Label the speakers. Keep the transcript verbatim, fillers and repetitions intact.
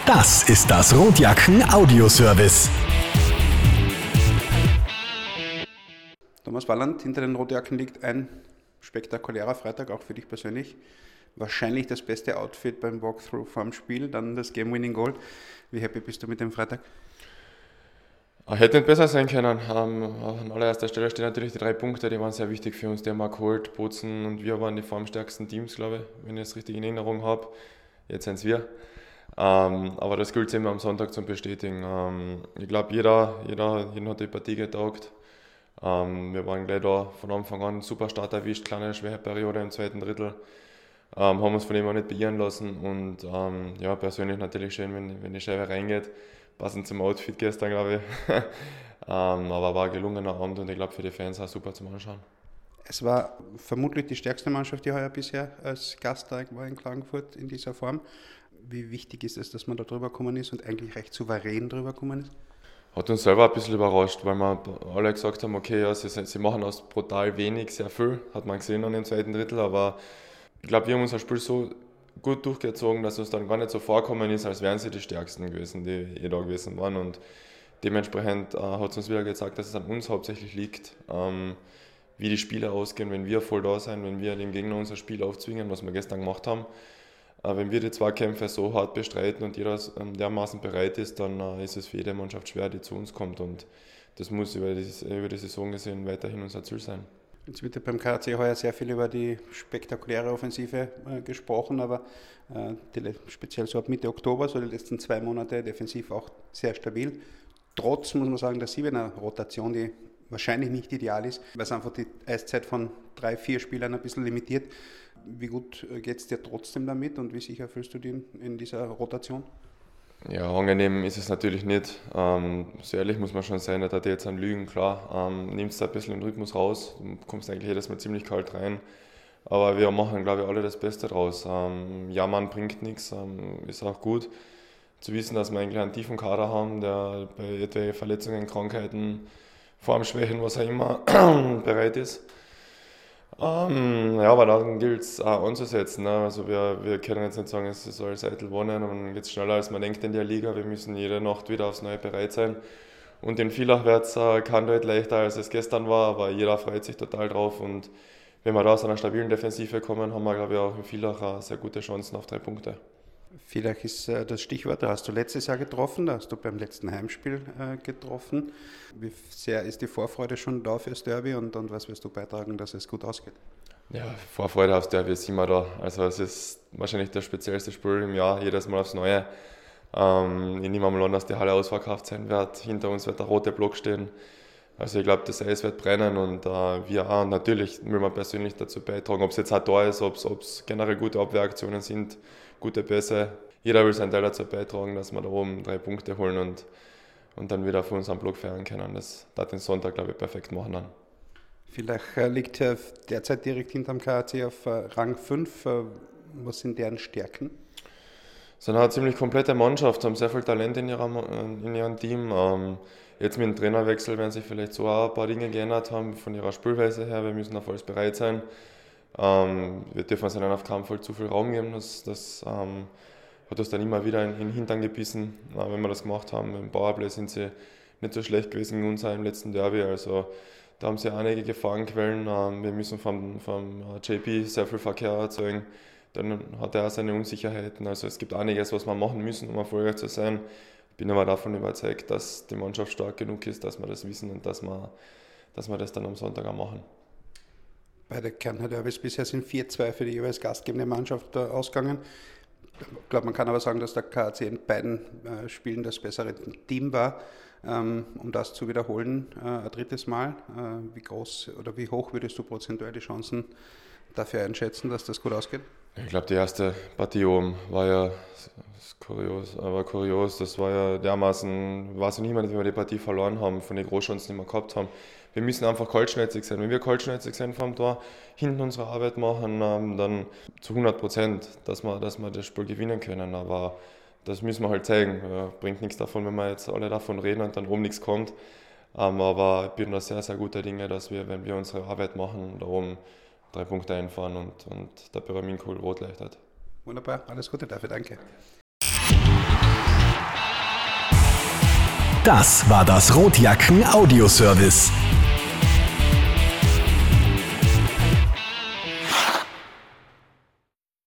Speaker 1: Das ist das Rotjacken Audioservice.
Speaker 2: Thomas Walland, hinter den Rotjacken liegt ein spektakulärer Freitag, auch für dich persönlich. Wahrscheinlich das beste Outfit beim Walkthrough vorm Spiel, dann das Game-Winning-Goal. Wie happy bist du mit dem Freitag?
Speaker 3: Hätte nicht besser sein können. Ähm, an allererster Stelle stehen natürlich die drei Punkte, die waren sehr wichtig für uns. Die haben wir geholt. Bozen und wir waren die formstärksten Teams, glaube ich, wenn ich es richtig in Erinnerung habe. Jetzt sind es wir. Ähm, aber das gilt immer am Sonntag zum Bestätigen. Ähm, ich glaube, jeder, jeder, jeder hat die Partie getaugt. Ähm, wir waren gleich da von Anfang an super Start erwischt, kleine schwere Periode im zweiten Drittel. Ähm, haben uns von dem auch nicht beirren lassen und ähm, ja, persönlich natürlich schön, wenn, wenn die Scheibe reingeht. Passend zum Outfit gestern, glaube ich. ähm, aber war ein gelungener Abend und ich glaube für die Fans auch super zum Anschauen.
Speaker 2: Es war vermutlich die stärkste Mannschaft, die heuer bisher als Gast da war in Klagenfurt in dieser Form. Wie wichtig ist es, dass man da drüber gekommen ist und eigentlich recht souverän drüber gekommen ist?
Speaker 3: Hat uns selber ein bisschen überrascht, weil wir alle gesagt haben, okay, ja, sie, sie machen aus brutal wenig sehr viel, hat man gesehen an dem zweiten Drittel, aber ich glaube, wir haben unser Spiel so gut durchgezogen, dass uns dann gar nicht so vorkommen ist, als wären sie die Stärksten gewesen, die eh da gewesen waren und dementsprechend äh, hat es uns wieder gezeigt, dass es an uns hauptsächlich liegt, ähm, wie die Spiele ausgehen, wenn wir voll da sind, wenn wir dem Gegner unser Spiel aufzwingen, was wir gestern gemacht haben. Äh, wenn wir die Zweikämpfe so hart bestreiten und jeder ähm, dermaßen bereit ist, dann äh, ist es für jede Mannschaft schwer, die zu uns kommt und das muss über die, über die Saison gesehen weiterhin unser Ziel sein.
Speaker 2: Jetzt wird ja beim K A C heuer sehr viel über die spektakuläre Offensive äh, gesprochen, aber äh, die, speziell so ab Mitte Oktober, so die letzten zwei Monate defensiv auch sehr stabil. Trotz, muss man sagen, der siebener Rotation, die wahrscheinlich nicht ideal ist, weil es einfach die Eiszeit von drei, vier Spielern ein bisschen limitiert. Wie gut geht es dir trotzdem damit und wie sicher fühlst du dich in, in dieser Rotation?
Speaker 3: Ja, angenehm ist es natürlich nicht. Ähm, so ehrlich muss man schon sein, da hat jetzt an Lügen, klar. Ähm, nimmst da ein bisschen den Rhythmus raus, du kommst eigentlich jedes Mal ziemlich kalt rein. Aber wir machen, glaube ich, alle das Beste draus. Ähm, Jammern bringt nichts, ähm, ist auch gut zu wissen, dass wir eigentlich einen tiefen Kader haben, der bei etwaigen Verletzungen, Krankheiten, Formschwächen, was auch immer, bereit ist. Ähm, ja, aber dann gilt es auch anzusetzen. Ne? Also wir, wir können jetzt nicht sagen, es soll alles eitel wohnen und dann geht es schneller als man denkt in der Liga. Wir müssen jede Nacht wieder aufs Neue bereit sein. Und in Villach wird es äh, kein Deut leichter, als es gestern war, aber jeder freut sich total drauf. Und wenn wir da aus einer stabilen Defensive kommen, haben wir, glaube ich, auch in Villach äh, sehr gute Chancen auf drei Punkte.
Speaker 2: Villach ist äh, das Stichwort, da hast du letztes Jahr getroffen, da hast du beim letzten Heimspiel äh, getroffen. Wie sehr ist die Vorfreude schon da fürs Derby und, und was wirst du beitragen, dass es gut ausgeht?
Speaker 3: Ja, Vorfreude aufs Derby sind wir da. Also es ist wahrscheinlich das speziellste Spiel im Jahr, jedes Mal aufs Neue. Ähm, ich nehme mal an, dass die Halle ausverkauft sein wird. Hinter uns wird der rote Block stehen. Also ich glaube, das Eis wird brennen und äh, wir auch. Natürlich will man persönlich dazu beitragen, ob es jetzt auch da ist, ob es generell gute Abwehraktionen sind, gute Pässe. Jeder will seinen Teil dazu beitragen, dass wir da oben drei Punkte holen und, und dann wieder für unseren Block feiern können. Das wird den Sonntag, glaube ich, perfekt machen dann.
Speaker 2: Villach liegt derzeit direkt hinterm K A C auf Rang fünf. Was sind deren Stärken?
Speaker 3: Sie sind eine ziemlich komplette Mannschaft, haben sehr viel Talent in, ihrer, in ihrem Team. Ähm, jetzt mit dem Trainerwechsel werden sich vielleicht so auch ein paar Dinge geändert haben von ihrer Spielweise her. Wir müssen auf alles bereit sein. Ähm, wir dürfen uns ihnen auf keinen Fall zu viel Raum geben. Das, das ähm, hat uns dann immer wieder in, in den Hintern gebissen, äh, wenn wir das gemacht haben. Im Powerplay sind sie nicht so schlecht gewesen in uns im letzten Derby. Also da haben sie einige Gefahrenquellen. Ähm, wir müssen vom, vom J P sehr viel Verkehr erzeugen. Dann hat er auch seine Unsicherheiten. Also es gibt einiges, was wir machen müssen, um erfolgreich zu sein. Ich bin aber davon überzeugt, dass die Mannschaft stark genug ist, dass wir das wissen und dass wir, dass wir das dann am Sonntag auch machen.
Speaker 2: Bei der Kärntner Derbys bisher sind vier zwei für die jeweils gastgebende Mannschaft ausgegangen. Ich glaube, man kann aber sagen, dass der K A C in beiden äh, Spielen das bessere Team war. Ähm, um das zu wiederholen, äh, ein drittes Mal, äh, wie groß oder wie hoch würdest du prozentuell die Chancen dafür einschätzen, dass das gut ausgeht?
Speaker 3: Ich glaube, die erste Partie oben war ja kurios, aber kurios. Das war ja dermaßen, weiß ich nicht mehr, dass wir die Partie verloren haben, von den Großchancen, die wir gehabt haben. Wir müssen einfach kaltschnäuzig sein. Wenn wir kaltschnäuzig sind vom Tor, hinten unsere Arbeit machen, dann zu hundert Prozent, dass wir, dass wir das Spiel gewinnen können. Aber das müssen wir halt zeigen. Bringt nichts davon, wenn wir jetzt alle davon reden und dann oben nichts kommt. Aber ich bin da sehr, sehr guter Dinge, dass wir, wenn wir unsere Arbeit machen, da oben drei Punkte einfahren und, und der Pyramidkohl rot leuchtet.
Speaker 2: Wunderbar, alles Gute dafür, danke.
Speaker 1: Das war das Rotjacken Audioservice.